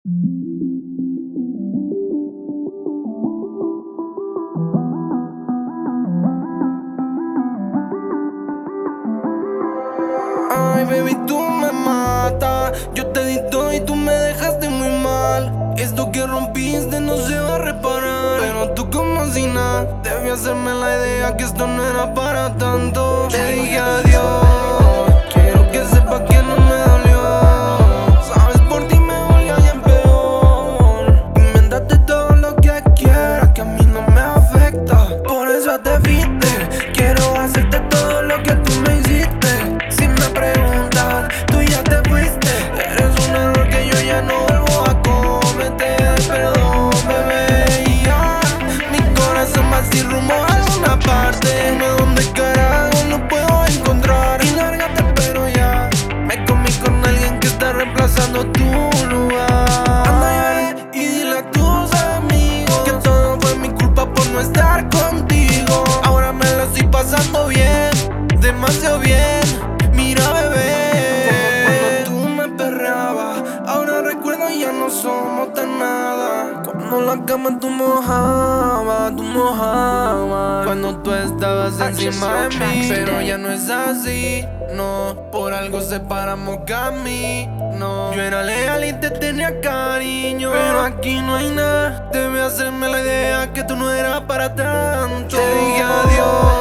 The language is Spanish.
Ay, baby, tú me matas. Yo te di todo y tú me dejaste muy mal. Esto que rompiste no se va a reparar, pero tú como si nada. Debí hacerme la idea que esto no era para tanto. Te dije adiós, quiero que sepas que no me dolió. Sabes, por ti me volví bien peor. Invéntate todo lo que quieras, que a mí no me afecta. Por eso te fuiste. Quiero hacerte todo lo que tú me hiciste. Si me preguntas, tú ya te fuiste. Eres un error que yo ya no vuelvo a cometer. Perdón, bebé, y ya mi corazón va sin rumbo a alguna parte. Dime dónde carajo lo puedo encontrar. Y lárgate, pero ya me comí con alguien que está reemplazando tu lugar. Anda, lloré y dile a tus amigos que todo fue mi culpa por no estar contigo. Ahora me la estoy pasando bien, demasiado bien. Mira, bebé, como cuando tú me perreabas. Ahora recuerdo y ya no somos tan nada. Cuando la cama tú mojabas, tú mojabas. Cuando tú estabas encima de mí. Pero ya no es así, no. Por algo separamos camino. Yo era leal y te tenía cariño, pero aquí no hay nada. Debí hacerme la idea que tú no eras para tanto. Te dije adiós,